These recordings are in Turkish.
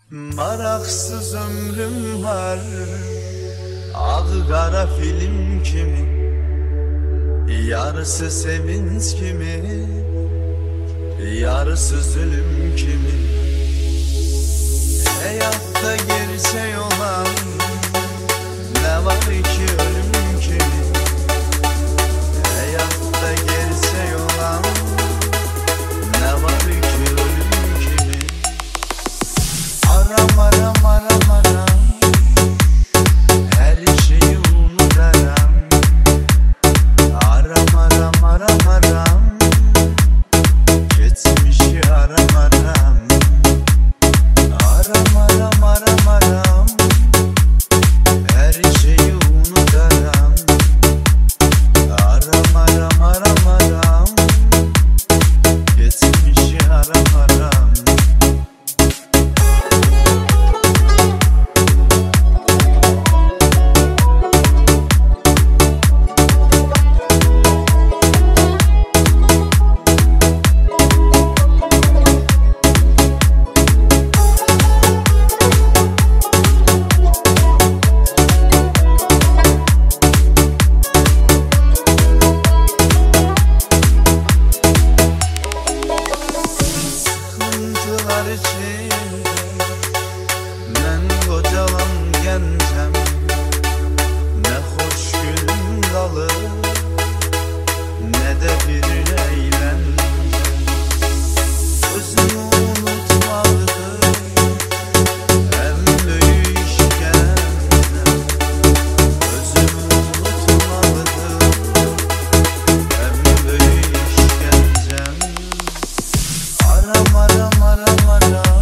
Maraksız ömrüm var, ağ kara film kimi. Yarısı sevinç kimi, yarısı zulüm kimi. Hayatta gerçek olan ne var ki ölüm kimi. Hayatta gerçek olan ne var ki ölüm kimi. Aram aram aram aram, her şeyi unutaram. Aram aram aram aram, geçmişi aram aram. Aram aram aram aram, her şeyi unutaram. Aram aram aram aram, geçmişi aram aram. Sıkıntılar içinde ben kocaman gencem. Ne hoş gülüm dalı, ne de bir eğlence. Özümü unutmaktır en büyük işkence. Özümü unutmaktır en büyük işkencem. Aram aram aram aram,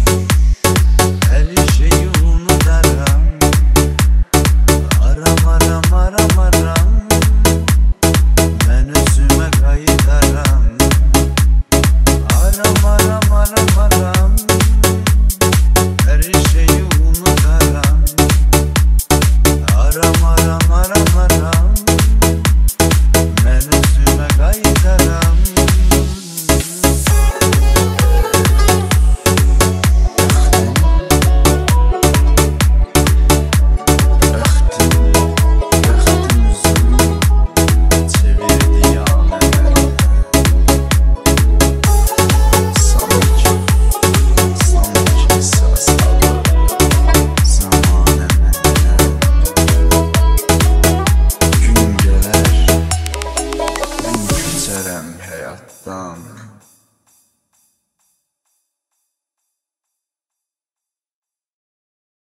her şeyi unutaram. Aram aram aram aram, ben özüme kayıtaram. Aram aram aram aram,